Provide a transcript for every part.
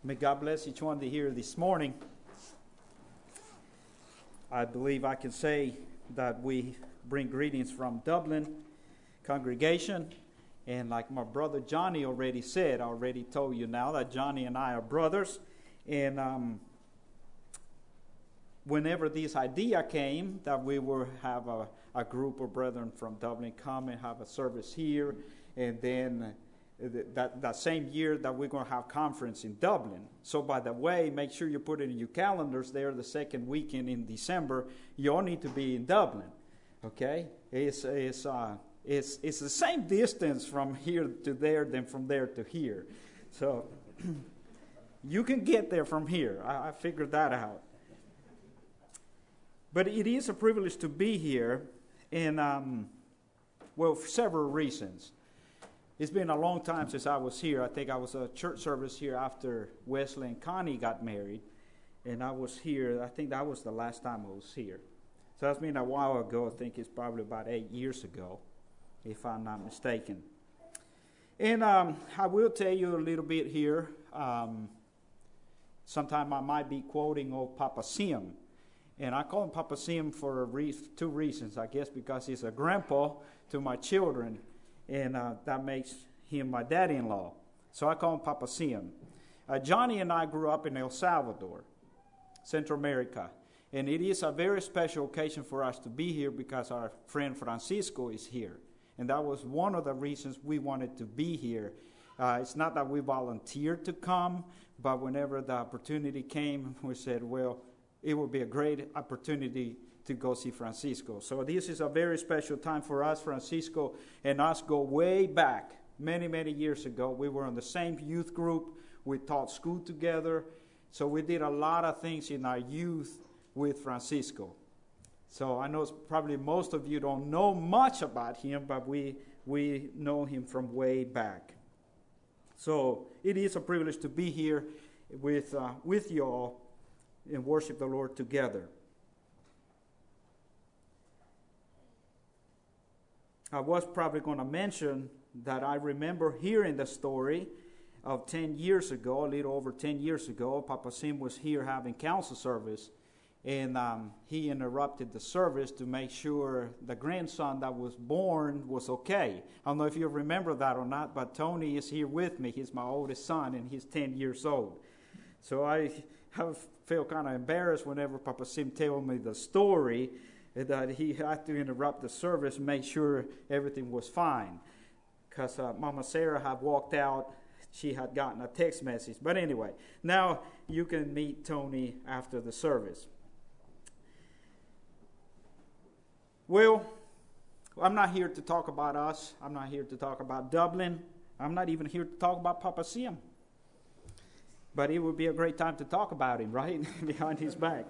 May God bless each one here this morning. I believe I can say that we bring greetings from Dublin congregation. And like my brother Johnny already said, I already told you now that Johnny and I are brothers. And whenever this idea came that we will have a group of brethren from Dublin come and have a service here, and then that same year that we're going to have conference in Dublin. So by the way, make sure you put it in your calendars there the second weekend in December. You all need to be in Dublin, okay? It's the same distance from here to there than from there to here. So you can get there from here. I figured that out. But it is a privilege to be here, and for several reasons. It's been a long time since I was here. I think I was a church service here after Wesley and Connie got married, and I was here. I think that was the last time I was here. So that's been a while ago. I think it's probably about 8 years ago, if I'm not mistaken. And I will tell you a little bit here. Sometime I might be quoting old Papa Sim. And I call him Papa Sim for two reasons, I guess, because he's a grandpa to my children, and that makes him my daddy-in-law. So I call him Papa Sim. Johnny and I grew up in El Salvador, Central America, and it is a very special occasion for us to be here because our friend Francisco is here. And that was one of the reasons we wanted to be here. It's not that we volunteered to come, but whenever the opportunity came, we said, well, it would be a great opportunity to go see Francisco. So this is a very special time for us. Francisco and us go way back, many, many years ago. We were in the same youth group. We taught school together. So we did a lot of things in our youth with Francisco. So I know probably most of you don't know much about him, but we know him from way back. So it is a privilege to be here with you all and worship the Lord together. I was probably going to mention that I remember hearing the story of 10 years ago, a little over 10 years ago. Papa Sim was here having council service, and he interrupted the service to make sure the grandson that was born was okay. I don't know if you remember that or not, but Tony is here with me. He's my oldest son, and he's 10 years old. So I felt kind of embarrassed whenever Papa Sim told me the story that he had to interrupt the service and make sure everything was fine. Because Mama Sarah had walked out. She had gotten a text message. But anyway, now you can meet Tony after the service. Well, I'm not here to talk about us. I'm not here to talk about Dublin. I'm not even here to talk about Papa Sim. But it would be a great time to talk about him, right? Behind his back.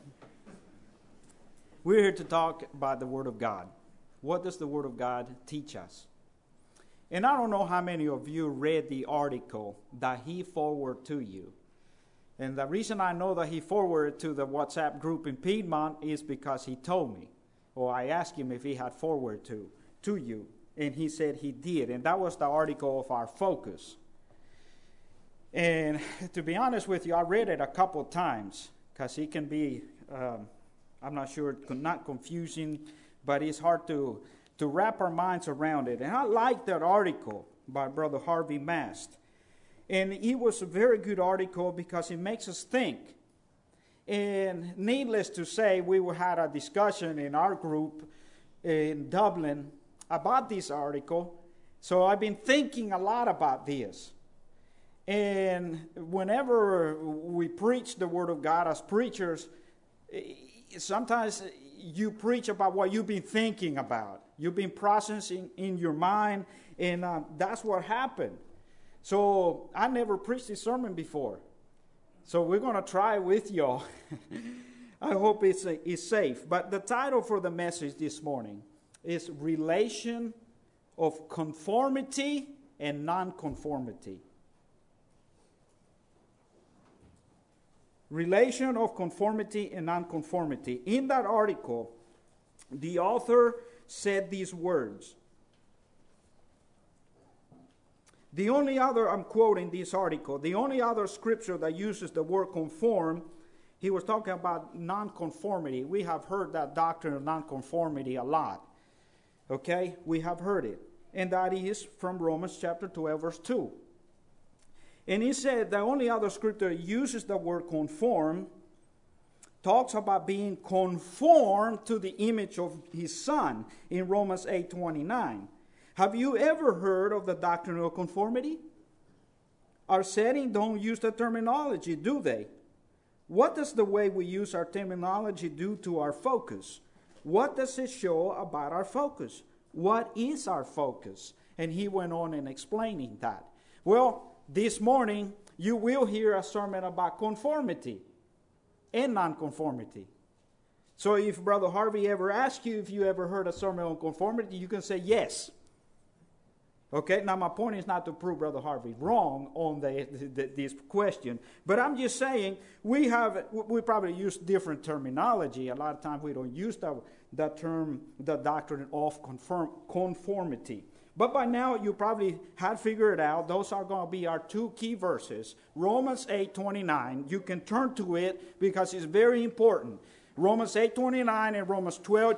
We're here to talk about the Word of God. What does the Word of God teach us? And I don't know how many of you read the article that he forwarded to you. And the reason I know that he forwarded to the WhatsApp group in Piedmont is because he told me. Or I asked him if he had forwarded to you. And he said he did. And that was the article of our focus. And to be honest with you, I read it a couple of times because it can be, I'm not sure, not confusing, but it's hard to wrap our minds around it. And I like that article by Brother Harvey Mast. And it was a very good article because it makes us think. And needless to say, we had a discussion in our group in Dublin about this article. So I've been thinking a lot about this. And whenever we preach the Word of God as preachers, sometimes you preach about what you've been thinking about. You've been processing in your mind, and that's what happened. So I never preached this sermon before. So we're going to try it with y'all. I hope it's safe. But the title for the message this morning is Relation of Conformity and Non-Conformity. Relation of conformity and nonconformity. In that article, the author said these words. The only other, I'm quoting this article, the only other scripture that uses the word conform, he was talking about nonconformity. We have heard that doctrine of nonconformity a lot. Okay? We have heard it. And that is from Romans chapter 12, verse 2. And he said the only other scripture that uses the word conform talks about being conformed to the image of his Son in Romans 8:29. Have you ever heard of the doctrine of conformity? Our setting don't use the terminology, do they? What does the way we use our terminology do to our focus? What does it show about our focus? What is our focus? And he went on in explaining that. Well, this morning you will hear a sermon about conformity and nonconformity. So if Brother Harvey ever asks you if you ever heard a sermon on conformity, you can say yes. Okay, now my point is not to prove Brother Harvey wrong on this question, but I'm just saying we probably use different terminology. A lot of times we don't use the term, the doctrine of conformity. But by now you probably had figured out those are going to be our two key verses. Romans 8:29. You can turn to it because it's very important. Romans 8:29 and Romans 12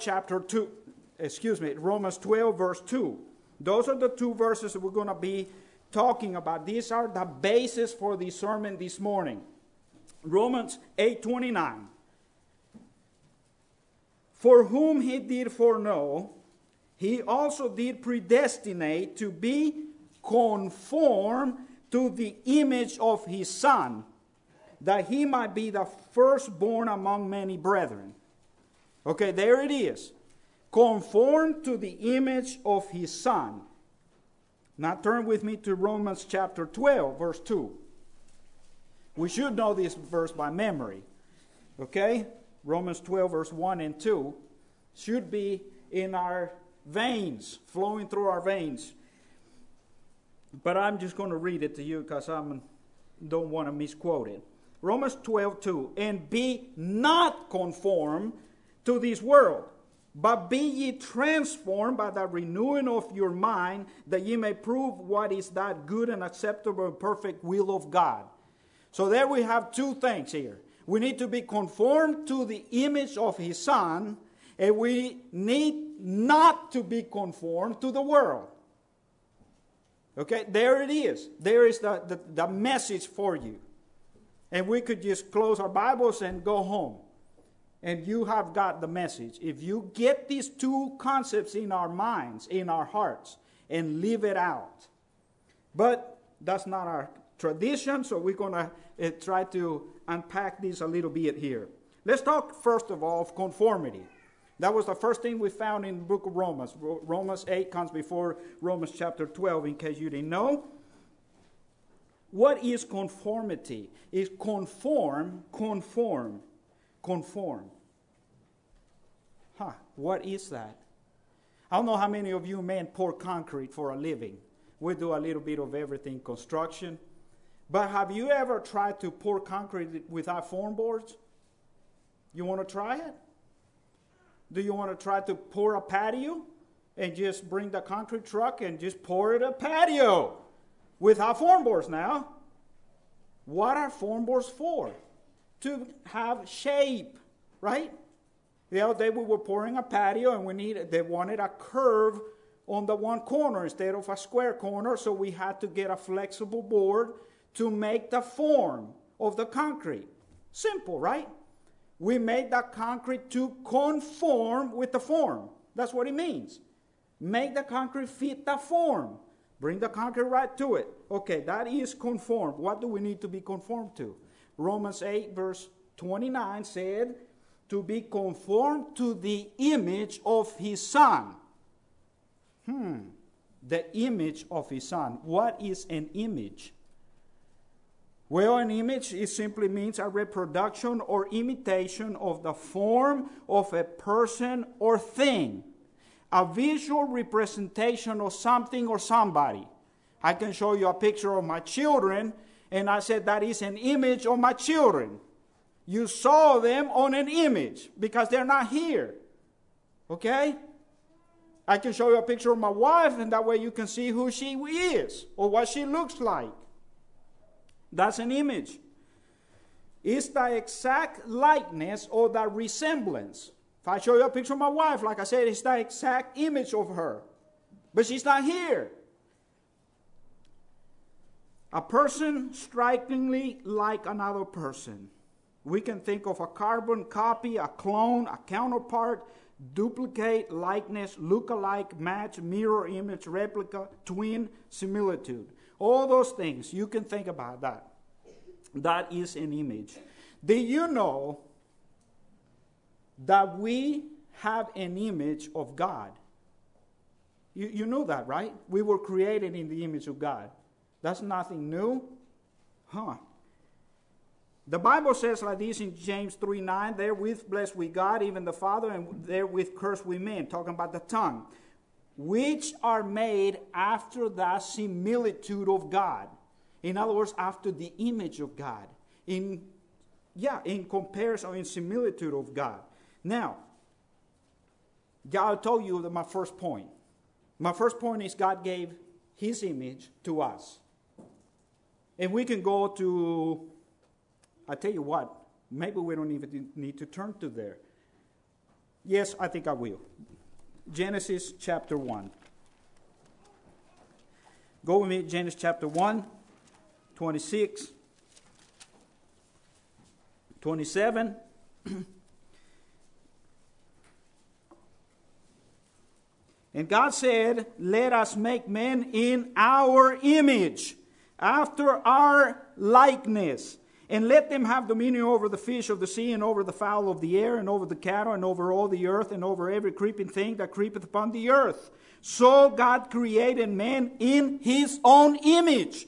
verse 2. Those are the two verses that we're going to be talking about. These are the basis for the sermon this morning. Romans 8:29. For whom he did foreknow, he also did predestinate to be conformed to the image of his Son, that he might be the firstborn among many brethren. Okay, there it is. Conformed to the image of his Son. Now turn with me to Romans chapter 12, verse 2. We should know this verse by memory. Okay? Romans 12, verse 1 and 2 should be in our veins, flowing through our veins. But I'm just going to read it to you because I don't want to misquote it. Romans 12, 2. And be not conformed to this world, but be ye transformed by the renewing of your mind, that ye may prove what is that good and acceptable and perfect will of God. So there we have two things here. We need to be conformed to the image of his Son, and we need not to be conformed to the world. Okay, there it is. There is the message for you. And we could just close our Bibles and go home. And you have got the message. If you get these two concepts in our minds, in our hearts, and live it out. But that's not our tradition, so we're going to try to unpack this a little bit here. Let's talk first of all of conformity. That was the first thing we found in the book of Romans. Romans 8 comes before Romans chapter 12, in case you didn't know. What is conformity? It's conform. What is that? I don't know how many of you men pour concrete for a living. We do a little bit of everything, construction. But have you ever tried to pour concrete without form boards? You want to try it? Do you want to try to pour a patio and just bring the concrete truck and just pour it a patio without form boards now? What are form boards for? To have shape, right? The other day we were pouring a patio and they wanted a curve on the one corner instead of a square corner, so we had to get a flexible board to make the form of the concrete. Simple, right? We made that concrete to conform with the form. That's what it means. Make the concrete fit the form. Bring the concrete right to it. Okay, that is conformed. What do we need to be conformed to? Romans 8 verse 29 said, to be conformed to the image of his Son. The image of his Son. What is an image? Well, an image, it simply means a reproduction or imitation of the form of a person or thing. A visual representation of something or somebody. I can show you a picture of my children, and I said that is an image of my children. You saw them on an image because they're not here. Okay? I can show you a picture of my wife, and that way you can see who she is or what she looks like. That's an image. It's the exact likeness or the resemblance. If I show you a picture of my wife, like I said, it's the exact image of her. But she's not here. A person strikingly like another person. We can think of a carbon copy, a clone, a counterpart, duplicate, likeness, look-alike, match, mirror image, replica, twin, similitude. All those things, you can think about that. That is an image. Do you know that we have an image of God? You know that, right? We were created in the image of God. That's nothing new. The Bible says like this in James 3:9, therewith bless we God, even the Father, and therewith curse we men, talking about the tongue, which are made after the similitude of God. In other words, after the image of God. In comparison, in similitude of God. Now, God told you that my first point. My first point is God gave His image to us. And we can go to, I tell you what, maybe we don't even need to turn to there. Yes, I think I will. Genesis chapter 1. Go with me, Genesis chapter 1, 26, 27. And God said, let us make men in our image, after our likeness, and let them have dominion over the fish of the sea, and over the fowl of the air, and over the cattle, and over all the earth, and over every creeping thing that creepeth upon the earth. So God created man in His own image.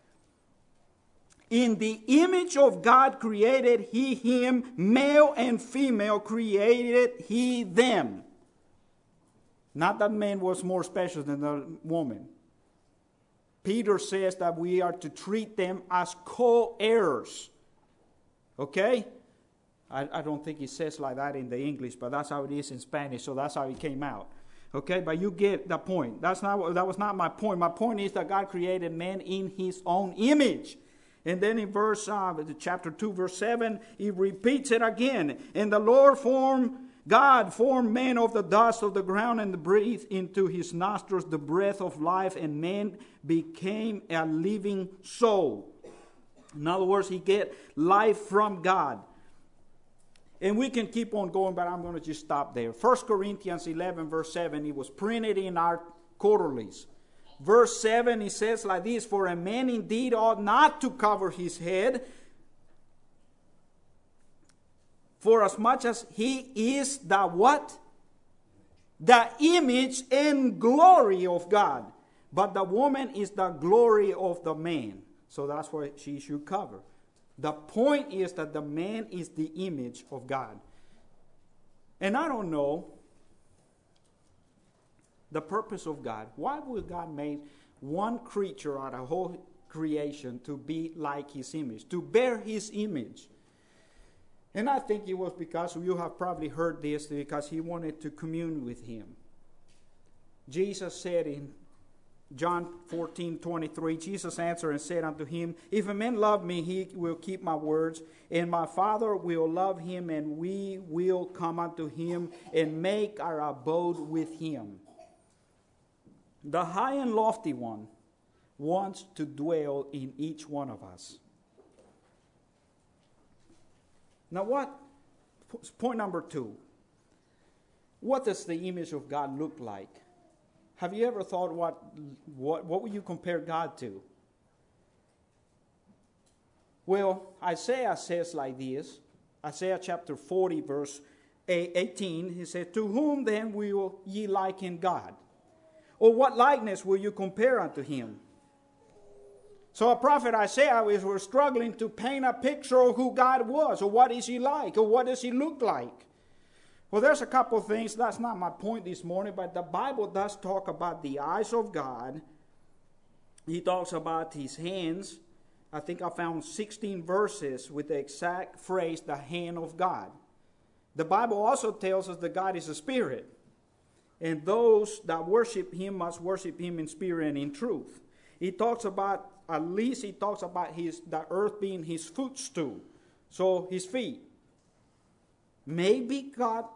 In the image of God created He him, male and female created He them. Not that man was more special than the woman. Peter says that we are to treat them as co-heirs. Okay? I don't think he says like that in the English, but that's how it is in Spanish, so that's how it came out. Okay? But you get the point. That was not my point. My point is that God created man in His own image. And then in chapter 2, verse 7, He repeats it again. And the Lord God formed man of the dust of the ground and breathed into his nostrils the breath of life, and man became a living soul. In other words, he get life from God. And we can keep on going, but I'm going to just stop there. 1 Corinthians 11, verse 7, it was printed in our quarterlies. Verse 7, it says like this, for a man indeed ought not to cover his head, for as much as he is the what? The image and glory of God. But the woman is the glory of the man. So that's what she should cover. The point is that the man is the image of God. And I don't know the purpose of God. Why would God make one creature out of whole creation to be like His image, to bear His image? And I think it was because you have probably heard this, because He wanted to commune with Him. Jesus said in John 14:23, Jesus answered and said unto him, if a man love me, he will keep my words, and my Father will love him, and we will come unto him and make our abode with him. The high and lofty one wants to dwell in each one of us. Now point number 2. What does the image of God look like? Have you ever thought what would you compare God to? Well, Isaiah says like this. Isaiah chapter 40 verse 18. He said, to whom then will ye liken God? Or what likeness will you compare unto Him? So a prophet Isaiah was struggling to paint a picture of who God was, or what is He like, or what does He look like. Well, there's a couple of things. That's not my point this morning, but the Bible does talk about the eyes of God. He talks about His hands. I think I found 16 verses with the exact phrase, the hand of God. The Bible also tells us that God is a spirit. And those that worship him must worship him in spirit and in truth. He talks about, at least he talks about the earth being his footstool. So his feet. Maybe God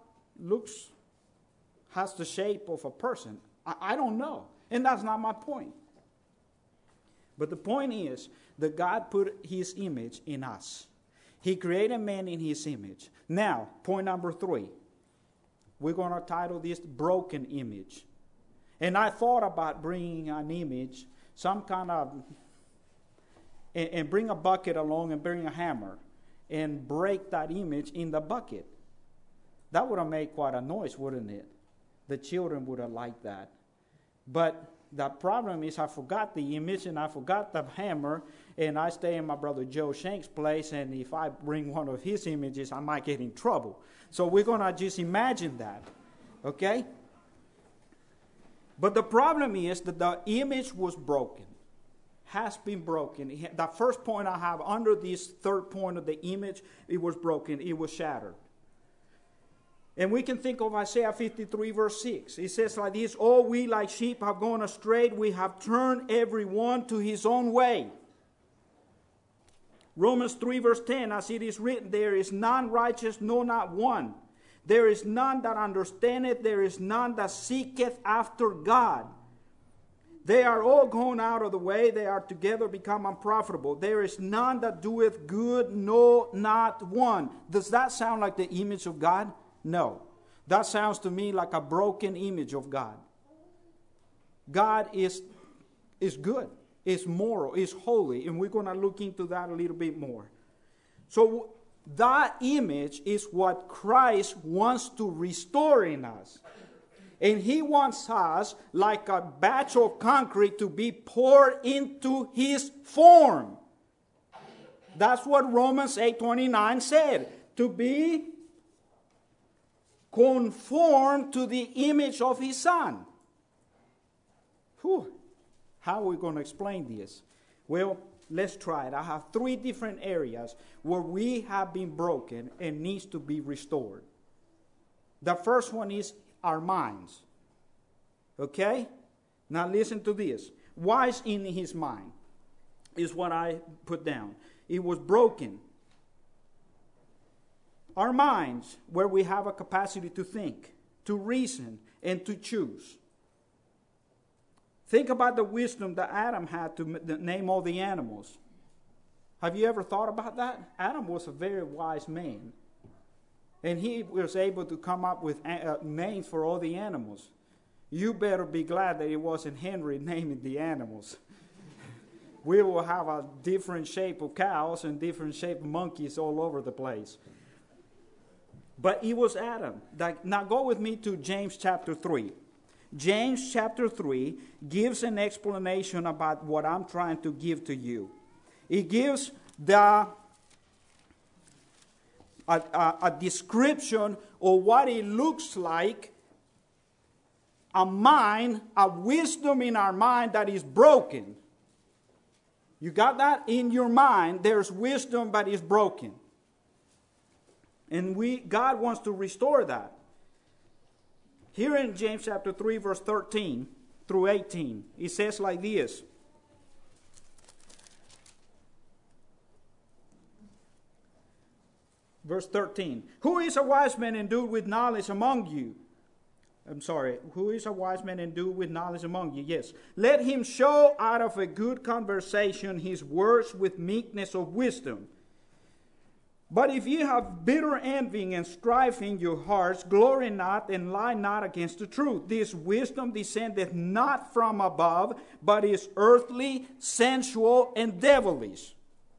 has the shape of a person. I don't know. And that's not my point. But the point is that God put his image in us. He created man in his image. Now, point number 3. We're going to title this Broken Image. And I thought about bringing an image, some kind of, and bring a bucket along and bring a hammer and break that image in the bucket. That would have made quite a noise, wouldn't it? The children would have liked that. But the problem is I forgot the image and I forgot the hammer, and I stay in my brother Joe Shank's place, and if I bring one of his images, I might get in trouble. So we're going to just imagine that, okay? But the problem is that the image was broken, has been broken. The first point I have under this third point of the image, it was broken, it was shattered. And we can think of Isaiah 53 verse 6. It says like this, "All we like sheep have gone astray, we have turned every one to his own way." Romans 3 verse 10, as it is written, "There is none righteous, no, not one. There is none that understandeth, there is none that seeketh after God. They are all gone out of the way, they are together become unprofitable. There is none that doeth good, no, not one." Does that sound like the image of God? No. That sounds to me like a broken image of God. God is good, is moral, is holy, and we're going to look into that a little bit more. So that image is what Christ wants to restore in us. And he wants us, like a batch of concrete, to be poured into his form. That's what Romans 8:29 said. To be conformed to the image of his Son. Whew. How are we going to explain this? Well, let's try it. I have 3 different areas where we have been broken and needs to be restored. The first one is our minds. Okay? Now listen to this. What's in his mind is what I put down. It was broken. Our minds, where we have a capacity to think, to reason, and to choose. Think about the wisdom that Adam had to name all the animals. Have you ever thought about that? Adam was a very wise man. And he was able to come up with names for all the animals. You better be glad that it wasn't Henry naming the animals. We will have a different shape of cows and different shape of monkeys all over the place. But it was Adam. Now go with me to James chapter 3. James chapter 3 gives an explanation about what I'm trying to give to you. It gives a description of what it looks like, a mind, a wisdom in our mind that is broken. You got that? In your mind, there's wisdom but it's broken. And God wants to restore that. Here in James chapter 3, verse 13 through 18, it says like this. Verse 13. Who is a wise man endued with knowledge among you? Who is a wise man endued with knowledge among you? Yes. Let him show out of a good conversation his words with meekness of wisdom. But if ye have bitter envying and strife in your hearts, glory not and lie not against the truth. This wisdom descendeth not from above, but is earthly, sensual, and devilish.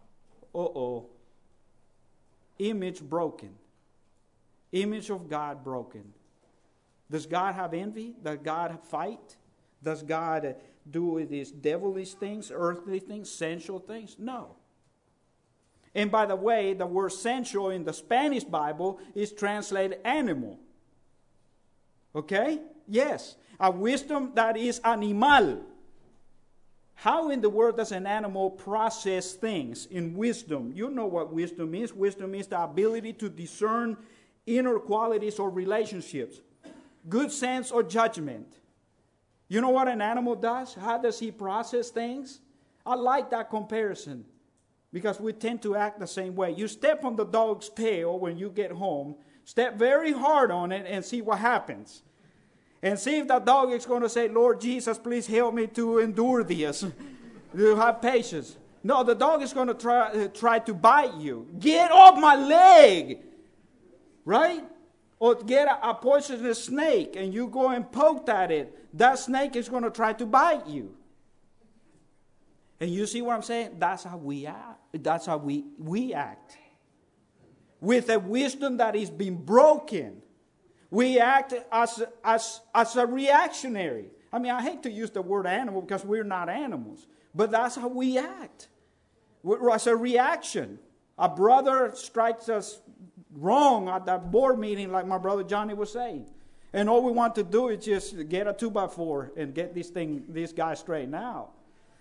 Image broken. Image of God broken. Does God have envy? Does God fight? Does God do these devilish things, earthly things, sensual things? No. And by the way, the word sensual in the Spanish Bible is translated animal. Okay? Yes. A wisdom that is animal. How in the world does an animal process things in wisdom? You know what wisdom is. Wisdom is the ability to discern inner qualities or relationships. good sense, or judgment. You know what an animal does? How does he process things? I like that comparison because we tend to act the same way. You step on the dog's tail when you get home, step very hard on it and see what happens. And see if that dog is going to say, Lord Jesus, please help me to endure this. To have patience. No, the dog is going to try to bite you. Get off my leg! Right? Or get a poisonous snake and you go and poke at it. That snake is going to try to bite you. And you see what I'm saying? That's how we act. That's how we act. With a wisdom that is being broken. We act as a reactionary. I mean, I hate to use the word animal because we're not animals. But that's how we act. As a reaction. A brother strikes us wrong at that board meeting like my brother Johnny was saying. And all we want to do is just get a 2x4 and get this guy straightened out.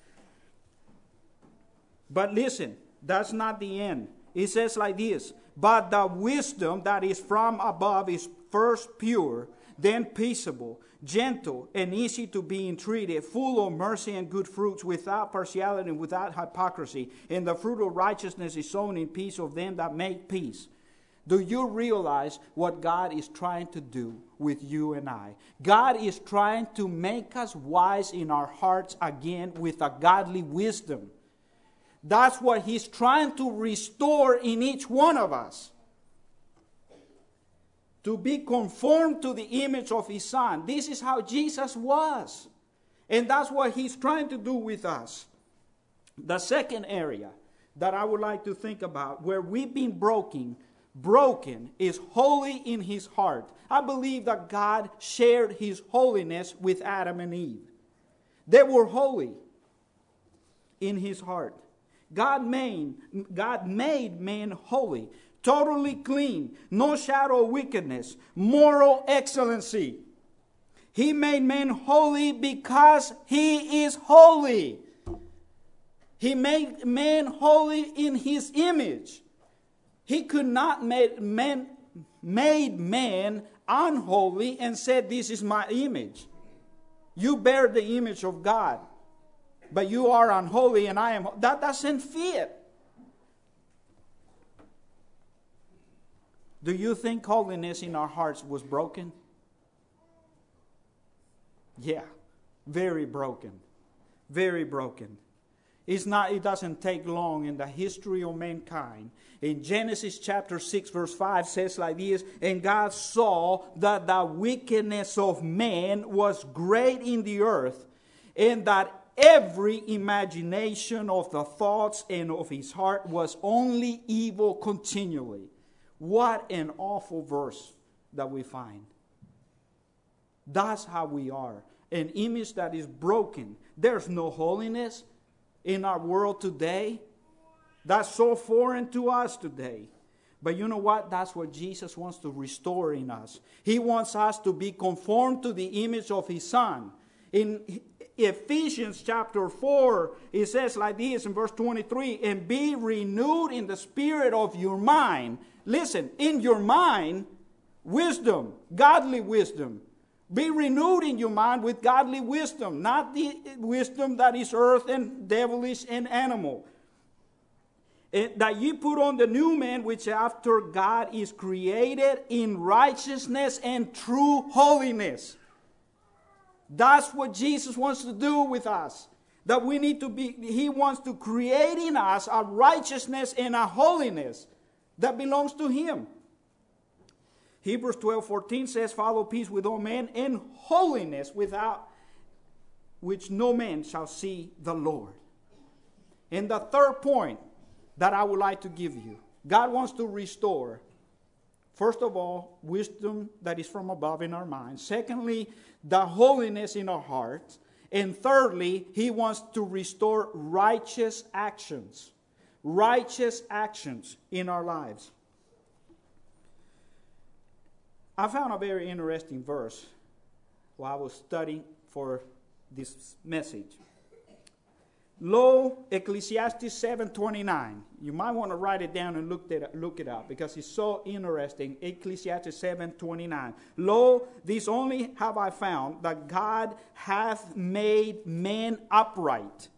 But listen, that's not the end. It says like this. But the wisdom that is from above is first pure, then peaceable, gentle, and easy to be entreated, full of mercy and good fruits, without partiality and without hypocrisy. And the fruit of righteousness is sown in peace of them that make peace. Do you realize what God is trying to do with you and I? God is trying to make us wise in our hearts again with a godly wisdom. That's what He's trying to restore in each one of us. To be conformed to the image of His Son. This is how Jesus was. And that's what He's trying to do with us. The second area that I would like to think about, where we've been broken is holy in His heart. I believe that God shared His holiness with Adam and Eve. They were holy in His heart. God made man holy, totally clean, no shadow of wickedness, moral excellency. He made man holy because He is holy. He made man holy in His image. He could not made man unholy and said, this is my image. You bear the image of God, but you are unholy and I am. That doesn't fit. Do you think holiness in our hearts was broken? Yeah, very broken. Very broken. It doesn't take long in the history of mankind. In Genesis chapter 6 verse 5 says like this, and God saw that the wickedness of man was great in the earth, and that every imagination of the thoughts and of his heart was only evil continually. What an awful verse that we find. That's how we are. An image that is broken. There's no holiness in our world today. That's so foreign to us today. But you know what? That's what Jesus wants to restore in us. He wants us to be conformed to the image of His Son. In Ephesians chapter 4, it says like this in verse 23, and be renewed in the spirit of your mind. Listen, in your mind, wisdom, godly wisdom. Be renewed in your mind with godly wisdom, not the wisdom that is earth and devilish and animal. That ye put on the new man, which after God is created in righteousness and true holiness. That's what Jesus wants to do with us. That we need to be, He wants to create in us a righteousness and a holiness that belongs to Him. Hebrews 12:14 says, follow peace with all men and holiness, without which no man shall see the Lord. And the third point that I would like to give you, God wants to restore, first of all, wisdom that is from above in our minds. Secondly, the holiness in our hearts. And thirdly, He wants to restore righteous actions. Righteous actions in our lives. I found a very interesting verse while I was studying for this message. Lo, Ecclesiastes 7:29. You might want to write it down and look it up because it's so interesting. Ecclesiastes 7:29. Lo, this only have I found, that God hath made men upright.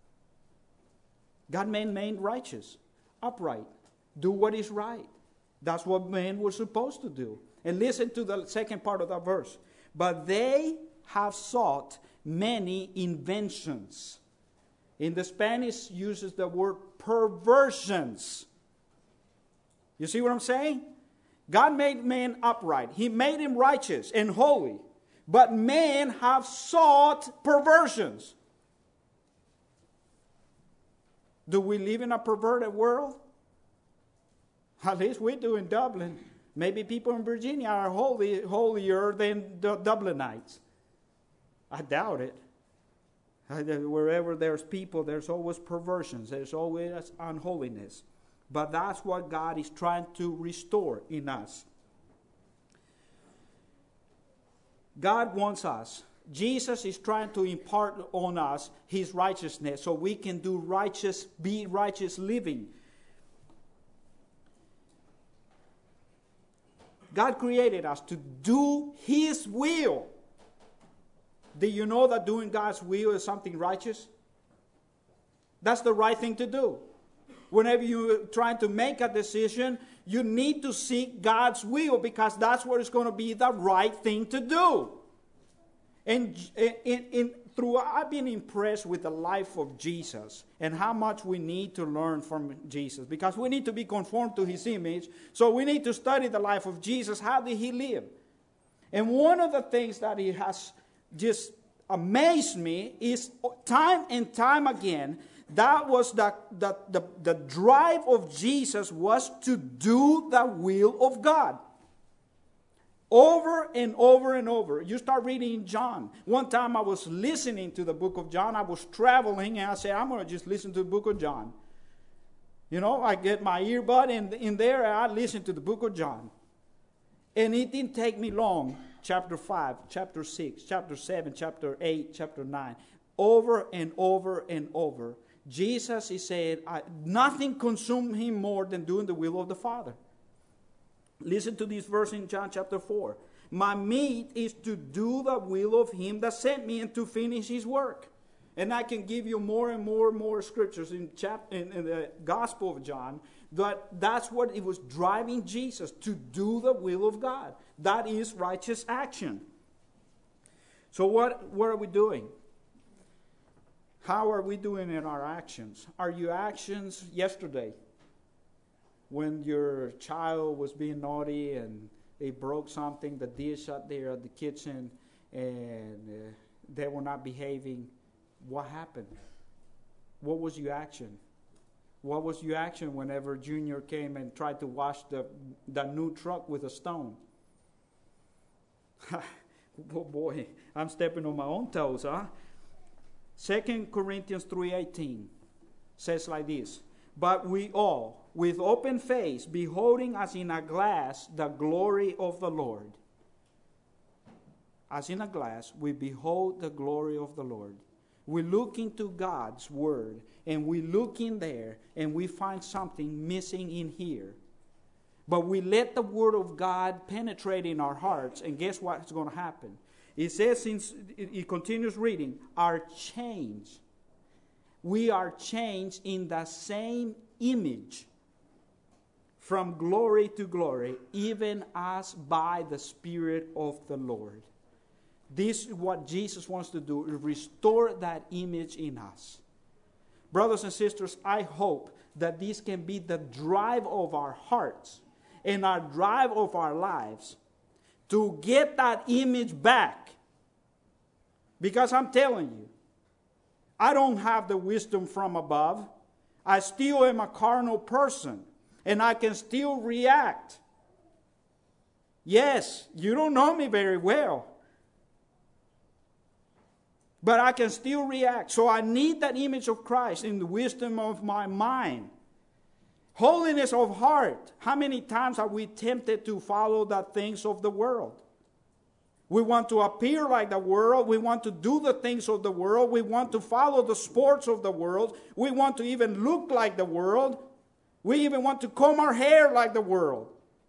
God made men righteous, upright. Do what is right. That's what men were supposed to do. And listen to the second part of that verse. But they have sought many inventions. In the Spanish, uses the word perversions. You see what I'm saying? God made man upright. He made him righteous and holy. But men have sought perversions. Do we live in a perverted world? At least we do in Dublin. Maybe people in Virginia are holier than the Dublinites. I doubt it. Wherever there's people, there's always perversions. There's always unholiness. But that's what God is trying to restore in us. God wants us. Jesus is trying to impart on us His righteousness so we can do be righteous living. God created us to do His will. Do you know that doing God's will is something righteous? That's the right thing to do. Whenever you're trying to make a decision, you need to seek God's will because that's what is going to be the right thing to do. And I've been impressed with the life of Jesus and how much we need to learn from Jesus because we need to be conformed to His image. So we need to study the life of Jesus. How did He live? And one of the things that He has just amazed me is time and time again, that was the drive of Jesus was to do the will of God. Over and over and over. You start reading John. One time I was listening to the book of John. I was traveling and I said, I'm going to just listen to the book of John. You know, I get my earbud in there and I listen to the book of John. And it didn't take me long. Chapter 5, chapter 6, chapter 7, chapter 8, chapter 9. Over and over and over. Jesus, He said, nothing consumed Him more than doing the will of the Father. Listen to this verse in John chapter 4. My meat is to do the will of Him that sent me and to finish His work. And I can give you more and more scriptures in the Gospel of John. That's what it was driving Jesus, to do the will of God. That is righteous action. So what are we doing? How are we doing in our actions? Are your actions yesterday? When your child was being naughty and they broke something, the dish out there at the kitchen, and they were not behaving, what happened? What was your action? What was your action whenever Junior came and tried to wash the new truck with a stone? Oh boy, I'm stepping on my own toes, huh? 2 Corinthians 3:18 says like this, but we all, with open face, beholding as in a glass the glory of the Lord. As in a glass, we behold the glory of the Lord. We look into God's Word, and we look in there, and we find something missing in here. But we let the Word of God penetrate in our hearts, and guess what's going to happen? It says, since it continues reading, are changed. We are changed in the same image from glory to glory, even as by the Spirit of the Lord. This is what Jesus wants to do, restore that image in us. Brothers and sisters, I hope that this can be the drive of our hearts and our drive of our lives to get that image back. Because I'm telling you, I don't have the wisdom from above. I still am a carnal person, and I can still react. Yes, you don't know me very well, but I can still react. So I need that image of Christ in the wisdom of my mind. Holiness of heart. How many times are we tempted to follow the things of the world? We want to appear like the world. We want to do the things of the world. We want to follow the sports of the world. We want to even look like the world. We even want to comb our hair like the world.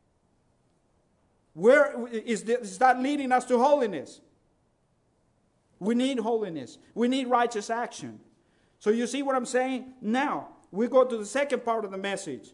Where is that leading us to holiness? We need holiness. We need righteous action. So you see what I'm saying? Now, we go to the second part of the message.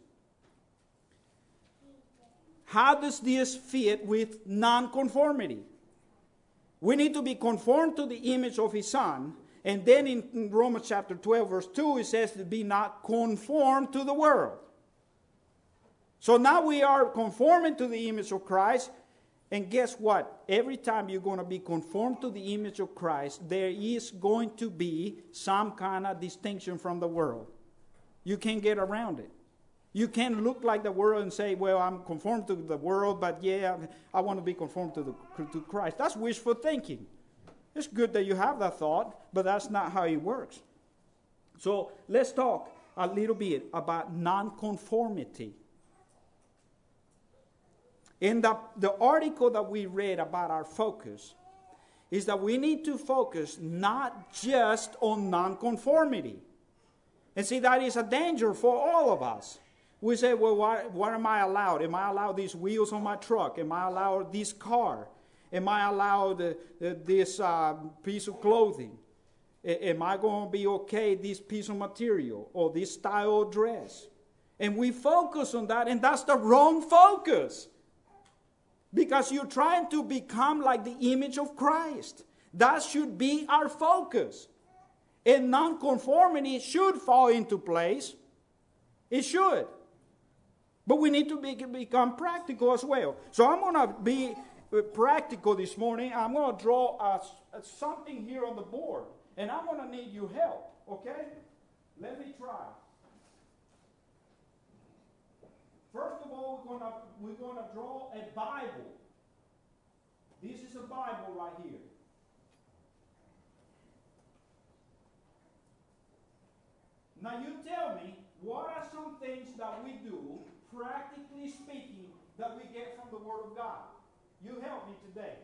How does this fit with nonconformity? We need to be conformed to the image of His Son. And then in Romans chapter 12, verse 2, it says to be not conformed to the world. So now we are conforming to the image of Christ. And guess what? Every time you're going to be conformed to the image of Christ, there is going to be some kind of distinction from the world. You can't get around it. You can't look like the world and say, well, I'm conformed to the world, but yeah, I want to be conformed to Christ. That's wishful thinking. It's good that you have that thought, but that's not how it works. So let's talk a little bit about nonconformity. In the article that we read about our focus is that we need to focus not just on nonconformity. And see, that is a danger for all of us. We say, well, what am I allowed? Am I allowed these wheels on my truck? Am I allowed this car? Am I allowed this piece of clothing? Am I going to be okay this piece of material or this style of dress? And we focus on that, and that's the wrong focus. Because you're trying to become like the image of Christ. That should be our focus. And nonconformity should fall into place. It should. But we need to become practical as well. So I'm going to be practical this morning. I'm going to draw something here on the board. And I'm going to need your help. Okay? Let me try. First of all, we're going to draw a Bible. This is a Bible right here. Now you tell me, what are some things that we do, practically speaking, that we get from the Word of God? You help me today.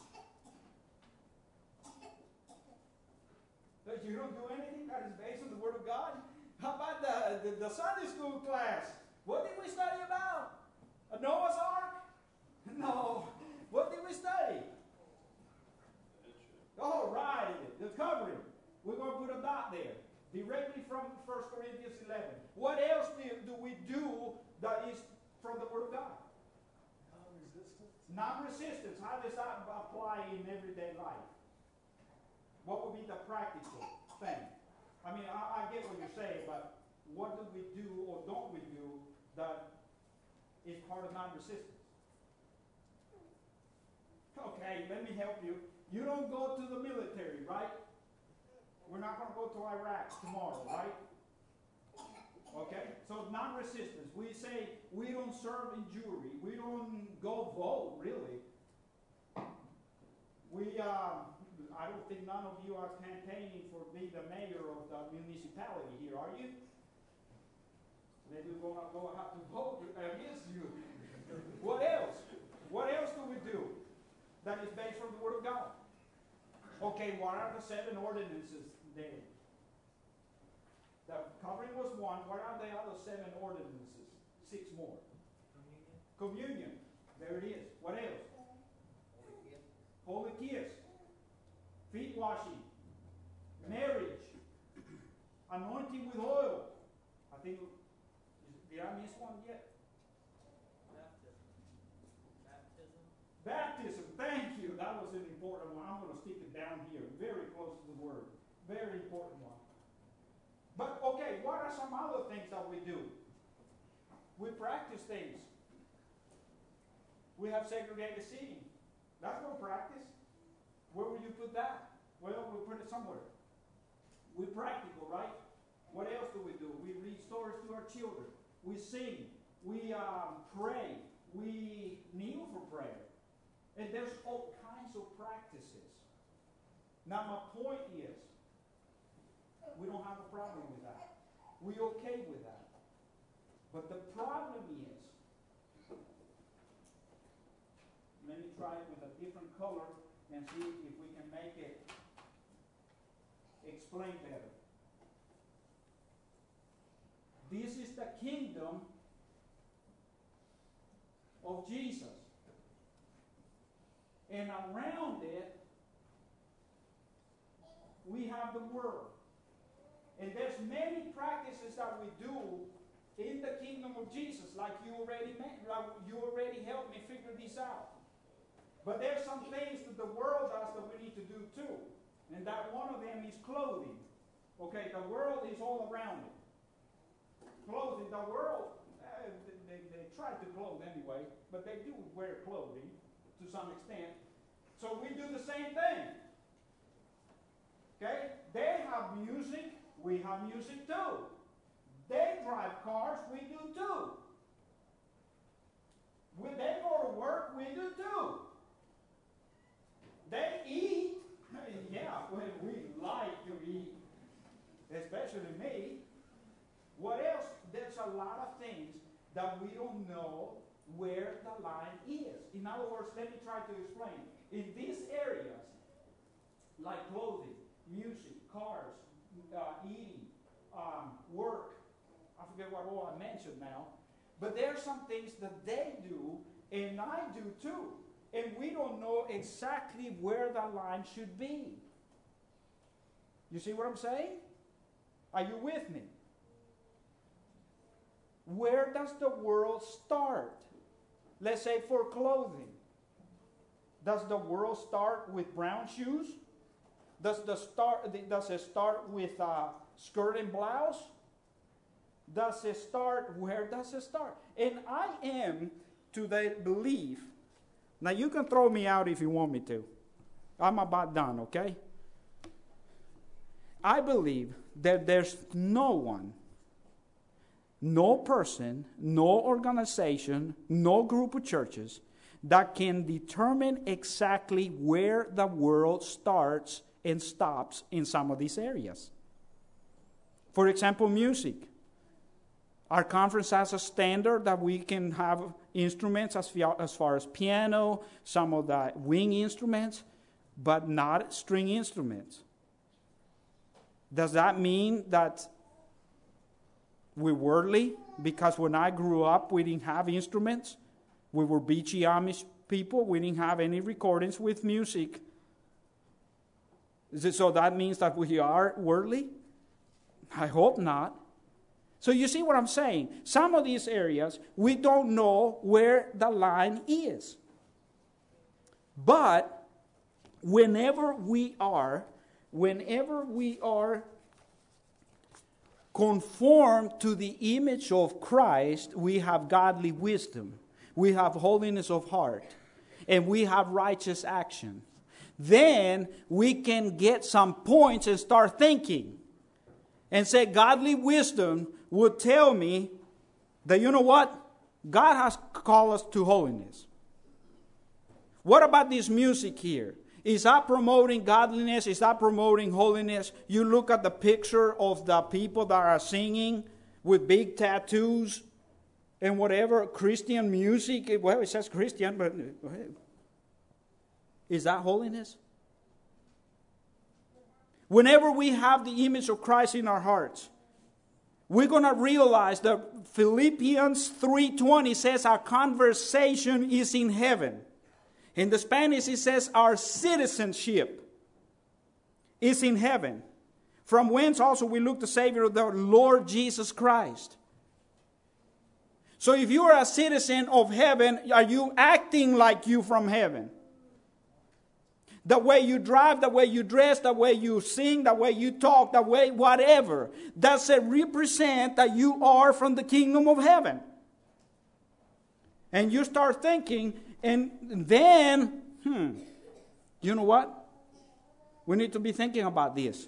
That you don't do anything that is based on the Word of God? How about the Sunday school class? What did we study about? A Noah's Ark? No. What did we study? Oh, right. The covering. We're going to put a dot there. Directly from 1 Corinthians 11. What else do we do that is from the Word of God? Non-resistance. Non-resistance. How does that apply in everyday life? What would be the practical thing? I mean, I get what you're saying, but what do we do or don't we do that is part of non-resistance? Okay, let me help you. You don't go to the military, right? We're not going to go to Iraq tomorrow, right? Okay, so non-resistance. We say we don't serve in jury. We don't go vote, really. I don't think none of you are campaigning for being the mayor of the municipality here, are you? Maybe we're going to have to vote against you. What else? What else do we do that is based from the Word of God? Okay, what are the 7 ordinances then? The covering was 1. What are the other 7 ordinances? 6 more. Communion. There it is. What else? Holy kiss. Feet washing. Marriage. Anointing with oil. I think, did I miss one yet? Baptism, thank you. That was an important one. I'm going to stick it down here. Very close to the Word. Very important one. But, okay, what are some other things that we do? We practice things. We have segregated seating. That's no practice. Where would you put that? Well, we'll put it somewhere. We're practical, right? What else do? We read stories to our children. We sing. We pray. We kneel for prayer. And there's all kinds of practices. Now my point is, we don't have a problem with that. We're okay with that. But the problem is, let me try it with a different color. and see if we can make it explain better. This is the kingdom of Jesus. And around it, we have the world. And there's many practices that we do in the kingdom of Jesus, like you already helped me figure this out. But there's some things that the world does that we need to do too. And that one of them is clothing. Okay, the world is all around it. Clothing, the world, they try to clothe anyway, but they do wear clothing to some extent. So we do the same thing. Okay? They have music, we have music too. They drive cars, we do too. When they go to work, we do too. They eat, yeah, we like to eat, especially me. What else? There's a lot of things that we don't know where the line is. In other words, let me try to explain. In these areas, like clothing, music, cars, eating, work, I forget what all I mentioned now, but there are some things that they do and I do too. And we don't know exactly where the line should be. You see what I'm saying? Are you with me? Where does the world start? Let's say for clothing. Does the world start with brown shoes? Does it start with skirt and blouse? Where does it start? And I am to the belief. Now you can throw me out if you want me to. I'm about done, okay? I believe that there's no one, no person, no organization, no group of churches that can determine exactly where the world starts and stops in some of these areas. For example, music. Our conference has a standard that we can have instruments as far as piano, some of the wind instruments, but not string instruments. Does that mean that we're worldly? Because when I grew up, we didn't have instruments. We were beachy Amish people. We didn't have any recordings with music. So that means that we are worldly? I hope not. So you see what I'm saying? Some of these areas, we don't know where the line is. But whenever we are conformed to the image of Christ, we have godly wisdom, we have holiness of heart, and we have righteous action. Then we can get some points and start thinking and say godly wisdom would tell me that, you know what? God has called us to holiness. What about this music here? Is that promoting godliness? Is that promoting holiness? You look at the picture of the people that are singing with big tattoos and whatever, Christian music. Well, it says Christian, but is that holiness? Whenever we have the image of Christ in our hearts, we're going to realize that Philippians 3:20 says our conversation is in heaven. In the Spanish, it says our citizenship is in heaven, from whence also we look to Savior, the Lord Jesus Christ. So if you are a citizen of heaven, are you acting like you from heaven? The way you drive, the way you dress, the way you sing, the way you talk, the way whatever. Does it represent that you are from the kingdom of heaven? And you start thinking, and then, you know what? We need to be thinking about this.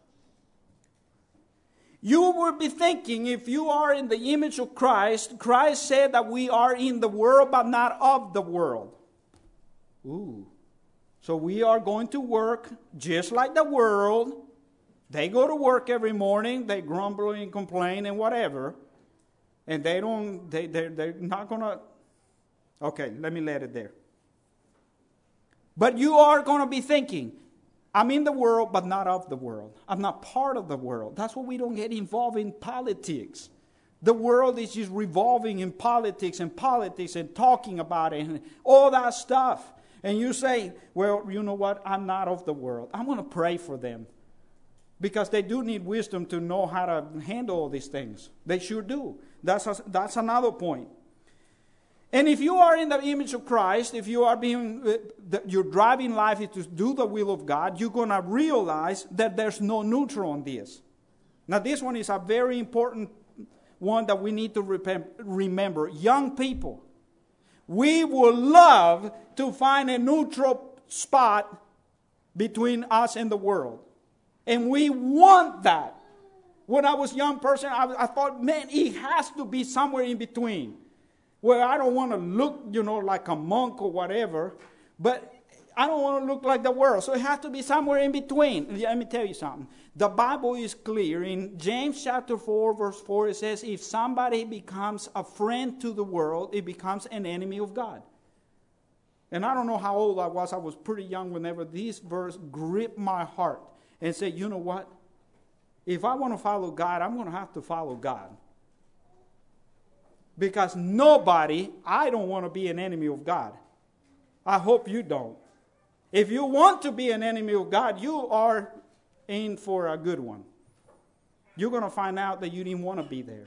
You will be thinking, if you are in the image of Christ, Christ said that we are in the world but not of the world. Ooh. So we are going to work just like the world. They go to work every morning. They grumble and complain and whatever. And they're not going to... Okay, let me let it there. But you are going to be thinking, I'm in the world, but not of the world. I'm not part of the world. That's why we don't get involved in politics. The world is just revolving in politics and talking about it and all that stuff. And you say, well, you know what? I'm not of the world. I'm going to pray for them. Because they do need wisdom to know how to handle all these things. They sure do. That's another point. And if you are in the image of Christ, if you are your driving life is to do the will of God, you're going to realize that there's no neutral on this. Now, this one is a very important one that we need to remember. Young people, we would love to find a neutral spot between us and the world. And we want that. When I was a young person, I thought, man, it has to be somewhere in between. Well, I don't want to look, like a monk or whatever, but I don't want to look like the world. So it has to be somewhere in between. Let me tell you something. The Bible is clear. In James chapter 4, verse 4, it says, if somebody becomes a friend to the world, it becomes an enemy of God. And I don't know how old I was. I was pretty young whenever this verse gripped my heart and said, you know what? If I want to follow God, I'm going to have to follow God. Because I don't want to be an enemy of God. I hope you don't. If you want to be an enemy of God, you are in for a good one. You're going to find out that you didn't want to be there.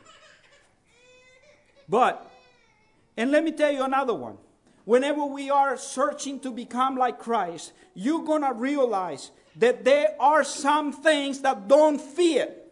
And let me tell you another one. Whenever we are searching to become like Christ, you're going to realize that there are some things that don't fit.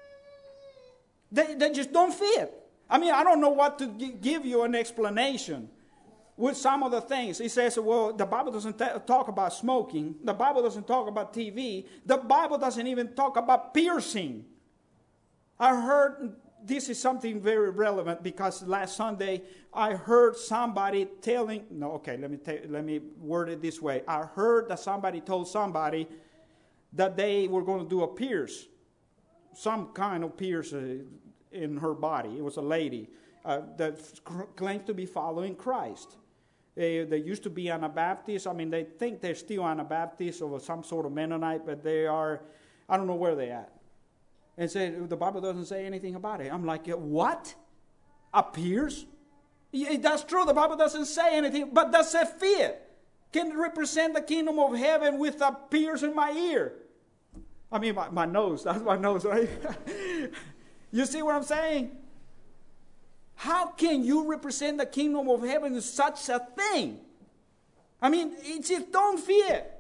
They just don't fit. I mean, I don't know what to give you an explanation with some of the things. He says, well, the Bible doesn't talk about smoking. The Bible doesn't talk about TV. The Bible doesn't even talk about piercing. I heard, this is something very relevant because last Sunday I heard somebody let me word it this way. I heard that somebody told somebody that they were going to do a pierce. Some kind of pierce in her body. It was a lady that claims to be following Christ. They used to be Anabaptists. I mean, they think they're still Anabaptists or some sort of Mennonite, but they are, I don't know where they're at. And say, the Bible doesn't say anything about it. I'm like, what? A pierce? Yeah, that's true. The Bible doesn't say anything, but does it fit? Can it represent the kingdom of heaven with a pierce in my ear? I mean, my nose. That's my nose, right? You see what I'm saying? How can you represent the kingdom of heaven in such a thing? I mean, it just don't fit.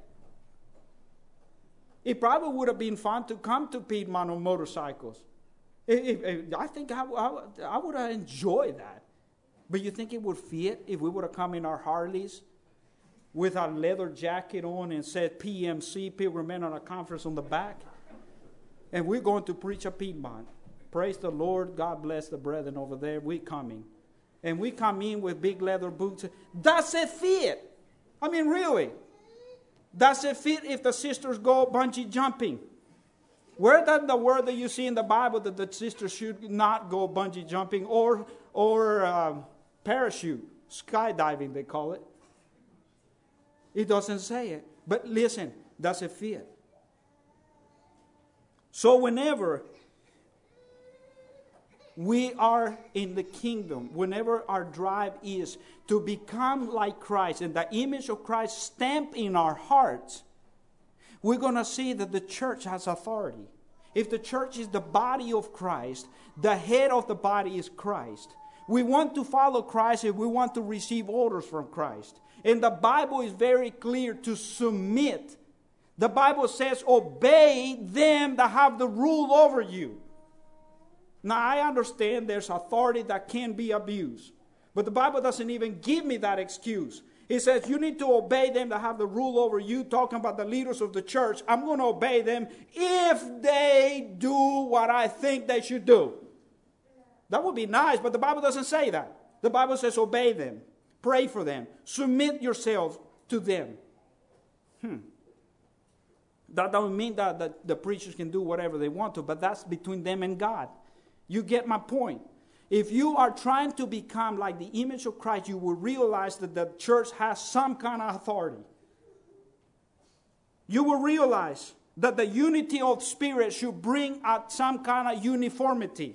It probably would have been fun to come to Piedmont on motorcycles. I think I would have enjoyed that. But you think it would fit if we would have come in our Harleys with our leather jacket on and said PMC, Pilgrim Men on a Conference on the back? And we're going to preach at Piedmont. Praise the Lord. God bless the brethren over there. We're coming. And we come in with big leather boots. Does it fit? I mean, really? Does it fit if the sisters go bungee jumping? Where does the word that you see in the Bible that the sisters should not go bungee jumping or parachute, skydiving they call it? It doesn't say it. But listen, does it fit? So whenever we are in the kingdom, whenever our drive is to become like Christ and the image of Christ stamped in our hearts, we're going to see that the church has authority. If the church is the body of Christ, the head of the body is Christ. We want to follow Christ if we want to receive orders from Christ. And the Bible is very clear to submit. The Bible says, obey them that have the rule over you. Now, I understand there's authority that can be abused. But the Bible doesn't even give me that excuse. It says you need to obey them that have the rule over you, talking about the leaders of the church. I'm going to obey them if they do what I think they should do. That would be nice, but the Bible doesn't say that. The Bible says obey them, pray for them, submit yourselves to them. That doesn't mean that the preachers can do whatever they want to, but that's between them and God. You get my point. If you are trying to become like the image of Christ, you will realize that the church has some kind of authority. you will realize that the unity of spirit should bring out some kind of uniformity.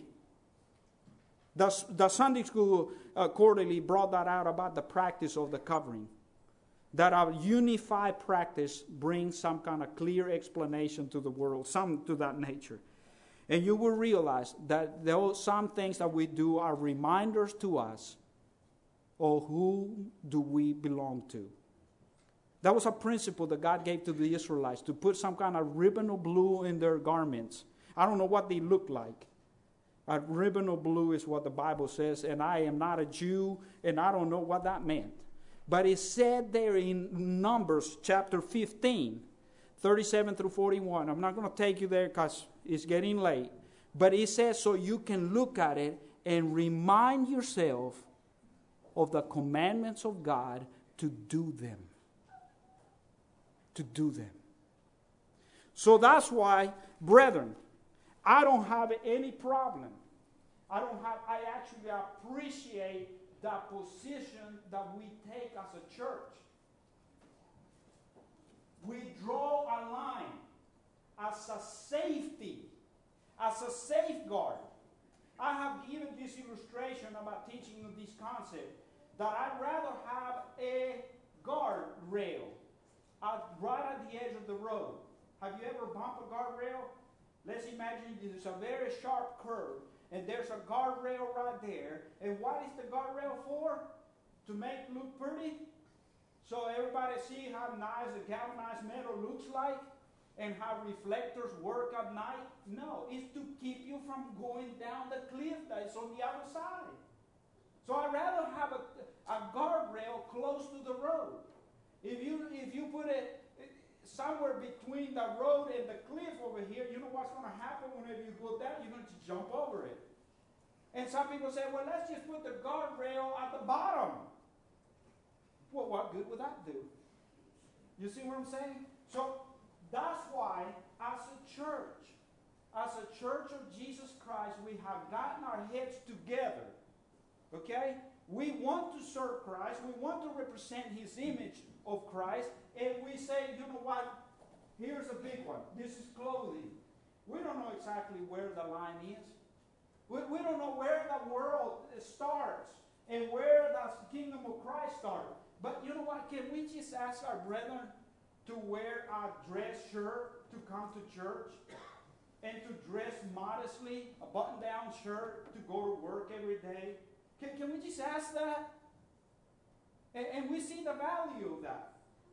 The Sunday school quarterly brought that out about the practice of the covering. That our unified practice brings some kind of clear explanation to the world, some to that nature. And you will realize that some things that we do are reminders to us of who do we belong to. That was a principle that God gave to the Israelites, to put some kind of ribbon of blue in their garments. I don't know what they look like. A ribbon of blue is what the Bible says, and I am not a Jew, and I don't know what that meant. But it said there in Numbers chapter 15, 37 through 41. I'm not going to take you there because it's getting late. But it says so you can look at it and remind yourself of the commandments of God to do them. To do them. So that's why, brethren, I don't have any problem. I actually appreciate the position that we take as a church. We draw a line as a safety, as a safeguard. I have given this illustration about teaching you this concept, that I'd rather have a guardrail right at the edge of the road. Have you ever bumped a guardrail? Let's imagine there's a very sharp curve, and there's a guardrail right there. And what is the guardrail for? To make it look pretty? So everybody see how nice the galvanized metal looks like and how reflectors work at night? No, it's to keep you from going down the cliff that's on the other side. So I'd rather have a guardrail close to the road. If you put it somewhere between the road and the cliff over here, you know what's going to happen whenever you go down? You're going to jump over it. And some people say, well, let's just put the guardrail at the bottom. Well, what good would that do? You see what I'm saying? So that's why, as a church of Jesus Christ, we have gotten our heads together. Okay? We want to serve Christ. We want to represent His image of Christ. And we say, you know what? Here's a big one. This is clothing. We don't know exactly where the line is. We don't know where the world starts and where the kingdom of Christ starts. But you know what? Can we just ask our brethren to wear a dress shirt to come to church? And to dress modestly, a button-down shirt to go to work every day? Can we just ask that? And we see the value of that.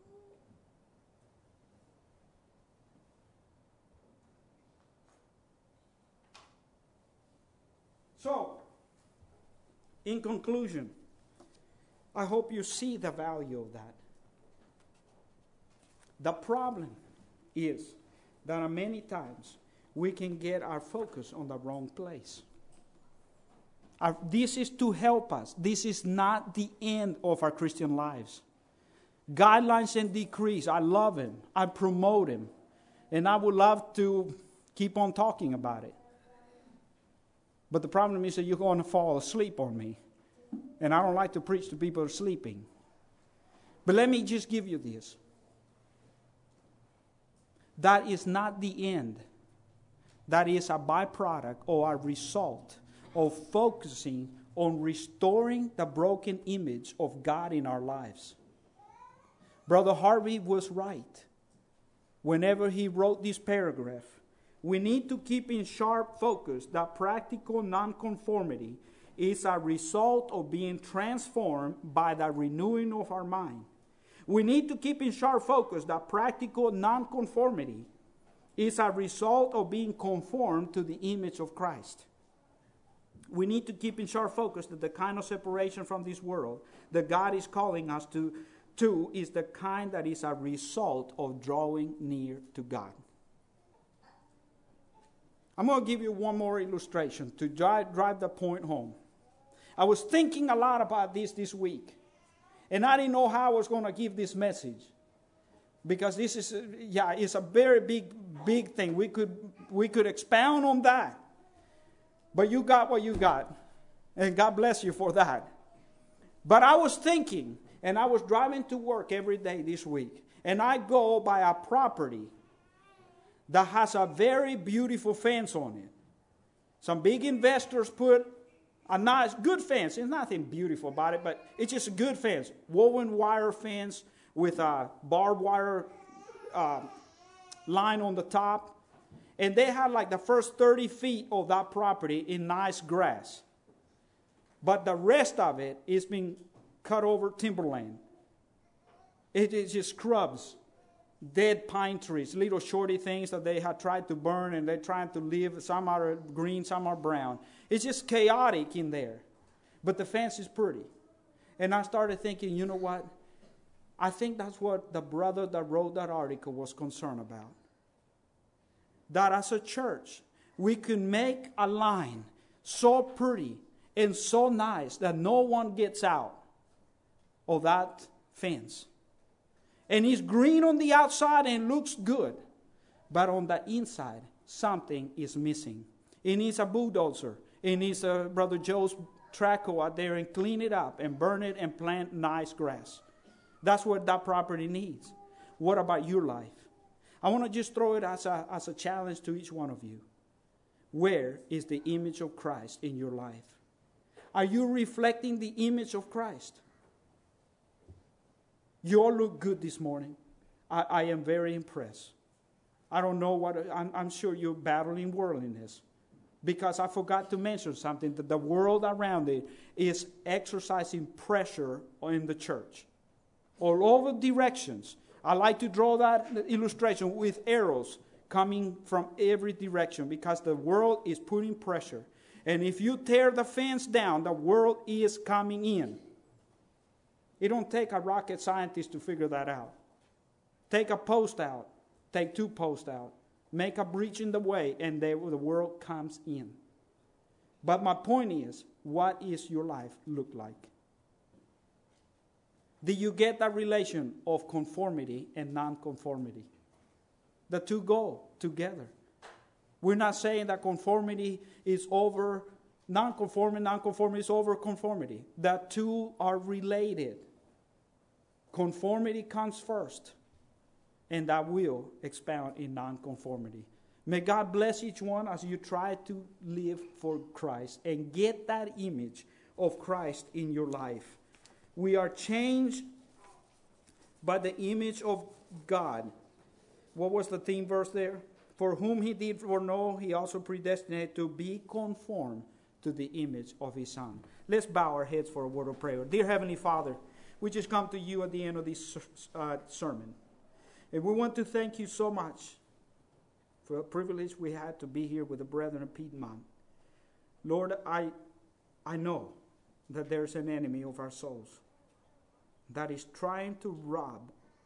So, in conclusion, I hope you see the value of that. The problem is that many times we can get our focus on the wrong place. This is to help us. This is not the end of our Christian lives. Guidelines and decrees, I love Him. I promote Him. And I would love to keep on talking about it. But the problem is that you're going to fall asleep on me. And I don't like to preach to people who are sleeping. But let me just give you this. That is not the end. That is a byproduct or a result of focusing on restoring the broken image of God in our lives. Brother Harvey was right whenever he wrote this paragraph. We need to keep in sharp focus that practical nonconformity is a result of being transformed by the renewing of our mind. We need to keep in sharp focus that practical nonconformity is a result of being conformed to the image of Christ. We need to keep in sharp focus that the kind of separation from this world that God is calling us to is the kind that is a result of drawing near to God. I'm going to give you one more illustration to drive the point home. I was thinking a lot about this week, and I didn't know how I was going to give this message, because this is, it's a very big thing. We could expound on that, but you got what you got, and God bless you for that. But I was thinking, and I was driving to work every day this week, and I go by a property that has a very beautiful fence on it. Some big investors put a nice, good fence. There's nothing beautiful about it, but it's just a good fence. Woven wire fence with a barbed wire line on the top. And they had like the first 30 feet of that property in nice grass. But the rest of it is being cut over timberland. It is just scrubs, dead pine trees, little shorty things that they had tried to burn and they're trying to live. Some are green, some are brown. It's just chaotic in there. But the fence is pretty. And I started thinking, you know what? I think that's what the brother that wrote that article was concerned about. That as a church, we can make a line so pretty and so nice that no one gets out of that fence. And it's green on the outside and looks good. But on the inside, something is missing. It needs a bulldozer. It needs Brother Joe's trackhoe out there and clean it up and burn it and plant nice grass. That's what that property needs. What about your life? I want to just throw it as a challenge to each one of you. Where is the image of Christ in your life? Are you reflecting the image of Christ? You all look good this morning. I am very impressed. I don't know what, I'm sure you're battling worldliness. Because I forgot to mention something, that the world around it is exercising pressure on the church. All over directions. I like to draw that illustration with arrows coming from every direction because the world is putting pressure. And if you tear the fence down, the world is coming in. It don't take a rocket scientist to figure that out. Take a post out. Take 2 posts out. Make a breach in the way, and the world comes in. But my point is, what is your life look like? Do you get that relation of conformity and non-conformity? The two go together. We're not saying that conformity is over non-conformity is over conformity. The two are related. Conformity comes first, and that will expound in non-conformity. May God bless each one as you try to live for Christ and get that image of Christ in your life. We are changed by the image of God. What was the theme verse there? For whom he did foreknow, he also predestinated to be conformed to the image of his Son. Let's bow our heads for a word of prayer. Dear Heavenly Father, we just come to you at the end of this sermon. And we want to thank you so much for the privilege we had to be here with the brethren of Piedmont. Lord, I know that there's an enemy of our souls that is trying to rob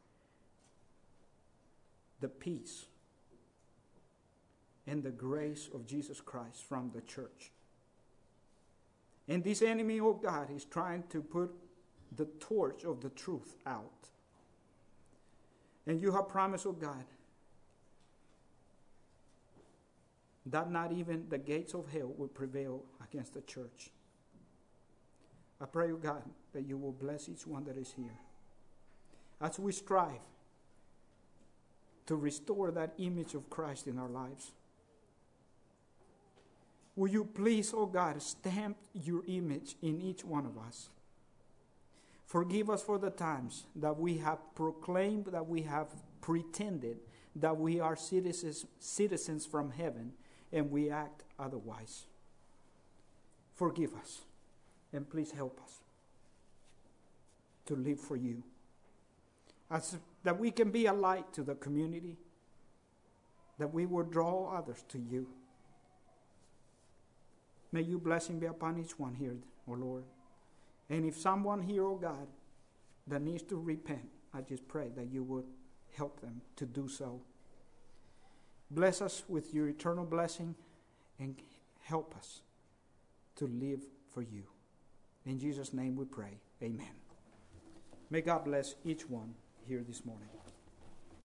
the peace and the grace of Jesus Christ from the church. And this enemy of God is trying to put the torch of the truth out. And you have promised, oh God, that not even the gates of hell will prevail against the church. I pray, oh God, that you will bless each one that is here as we strive to restore that image of Christ in our lives. Will you please, oh God, stamp your image in each one of us? Forgive us for the times that we have proclaimed, that we have pretended that we are citizens from heaven, and we act otherwise. Forgive us, and please help us to live for you. That we can be a light to the community, that we will draw others to you. May your blessing be upon each one here, O Lord. And if someone here, oh God, that needs to repent, I just pray that you would help them to do so. Bless us with your eternal blessing and help us to live for you. In Jesus' name we pray. Amen. May God bless each one here this morning.